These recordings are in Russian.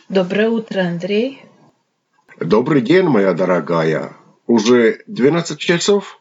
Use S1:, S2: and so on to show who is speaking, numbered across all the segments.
S1: Доброе утро, Андрей.
S2: Добрый день, моя дорогая. Уже 12 часов?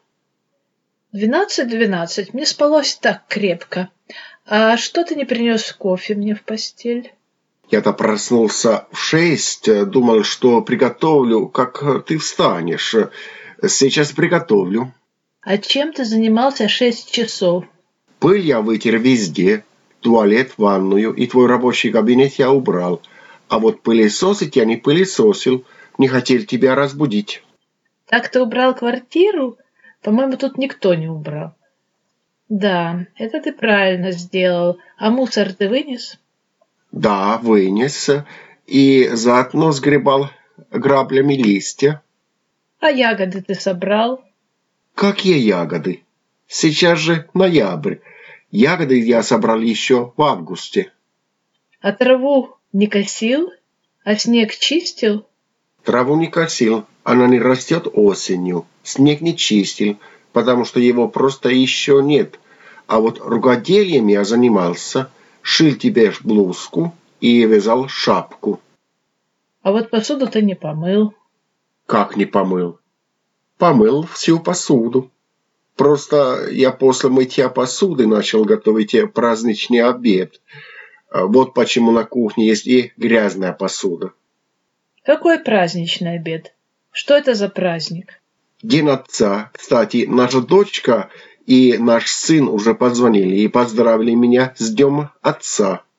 S1: 12:12. Мне спалось так крепко. А что ты не принес кофе мне в постель?
S2: Я-то проснулся в 6, думал, что приготовлю, как ты встанешь. Сейчас приготовлю.
S1: А чем ты занимался 6 часов?
S2: Пыль я вытер везде. Туалет, ванную и твой рабочий кабинет я убрал. А вот пылесосить я не пылесосил. Не хотел тебя разбудить.
S1: Так ты убрал квартиру? По-моему, тут никто не убрал. Да, это ты правильно сделал. А мусор ты вынес?
S2: Да, вынес. И заодно сгребал граблями листья.
S1: А ягоды ты собрал?
S2: Какие ягоды? Сейчас же ноябрь. Ягоды я собрал еще в августе.
S1: А траву не косил? А снег чистил?
S2: Траву не косил, она не растет осенью. Снег не чистил, потому что его просто еще нет. А вот рукоделием я занимался. Шил тебе блузку и вязал шапку.
S1: А вот посуду ты не помыл.
S2: Как не помыл? Помыл всю посуду. Просто я после мытья посуды начал готовить праздничный обед. Вот почему на кухне есть и грязная посуда.
S1: Какой праздничный обед? Что это за праздник?
S2: День отца. Кстати, наша дочка и наш сын уже позвонили и поздравили меня с Днем Отца.